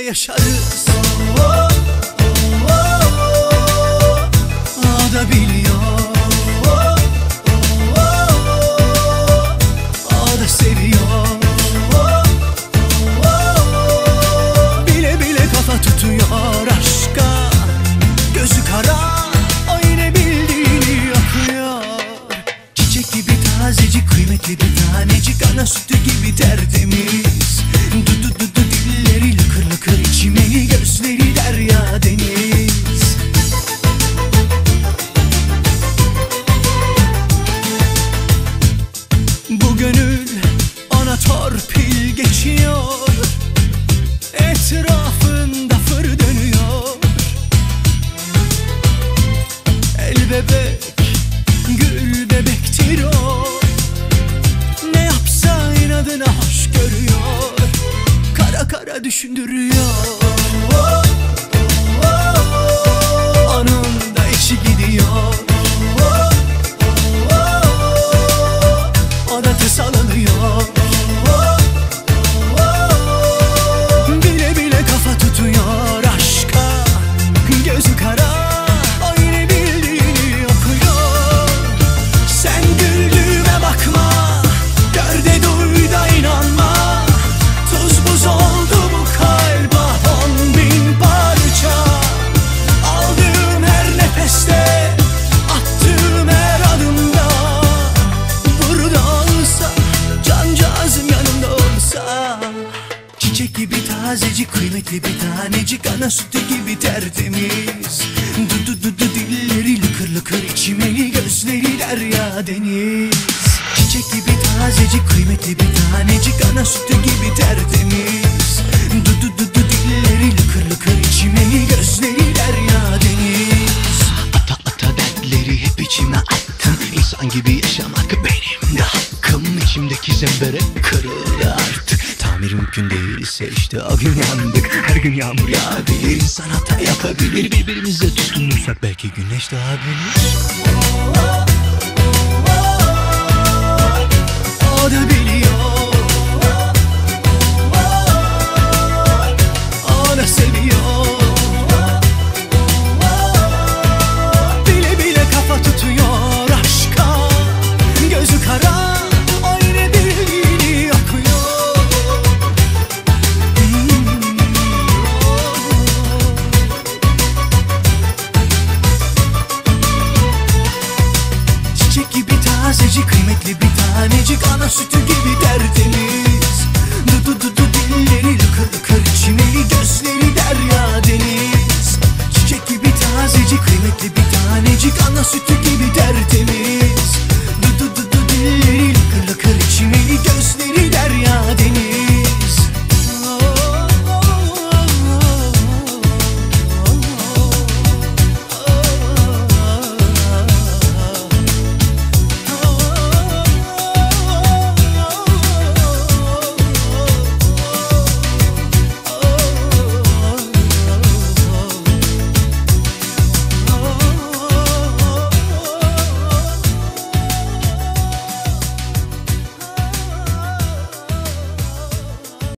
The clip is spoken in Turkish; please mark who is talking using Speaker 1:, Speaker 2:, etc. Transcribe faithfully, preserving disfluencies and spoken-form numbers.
Speaker 1: yaşarız. Oh, oh, oh, oh. O da biliyor. Oh, oh, oh. O da seviyor. Oh, oh, oh. Bile bile kafa tutuyor aşka. Gözü kara, o yine bildiğini yapıyor. Çiçek gibi tazecik, kıymetli bir tanecik, ana sütü gibi tertemiz. Du du du du dilleri lıkır lıkır içimeli, gözleri derya deniz. Bu gönül ona torpil geçiyor, etrafında fır dönüyor. El bebek, gül bebektir o, ne yapsa inadına hoş görüyor, kara kara düşündürüyor. Oh, oh, oh. Onun da içi gidiyor. Oh, oh, oh. O da tasalanıyor. Oh, oh, oh. Bile bile kafa tutuyor aşka. Gözü kara, o yine bildiğini okuyor. Sen güldüğüme bakma, gör de duy da inanma. Tuz buz oldu bu kalp, on bin parça. Aldığım her nefeste, attığım her adımda. Burada olsa, cancağızım yanımda olsa. Çiçek gibi tazecik, kıymetli bir tanecik, ana sütü gibi tertemiz. Du du du du dilleri lıkır lıkır içimeli, gözleri derya deniz. Çiçek gibi tazecik, kıymetli bir tanecik, ana sütü gibi tertemiz. Du du du du dilleri lıkır lıkır içimeli, gözleri derya deniz. Ata ata dertleri hep içime attım. İnsan gibi yaşamak benim de hakkım. İçimdeki zembere kırıldı artık. Tamir mümkün değilse işte o gün yandık. Her gün yağmur yağabilir, insan hata yapabilir. Birbirimize tutunursak belki güneş doğabilir. O da biliyor. O da seviyor. Bile bile kafa tutuyor aşka. Gözü kara, o yine bildiğini okuyor. hmm. Çiçek gibi tazecik, kıymetli bir tanecik, ana sütü gibi tertemiz. Du du du du dilleri lıkır lıkır içimeli, gözleri derya deniz. Çiçek gibi tazecik, kıymetli bir tanecik, ana sütü gibi tertemiz.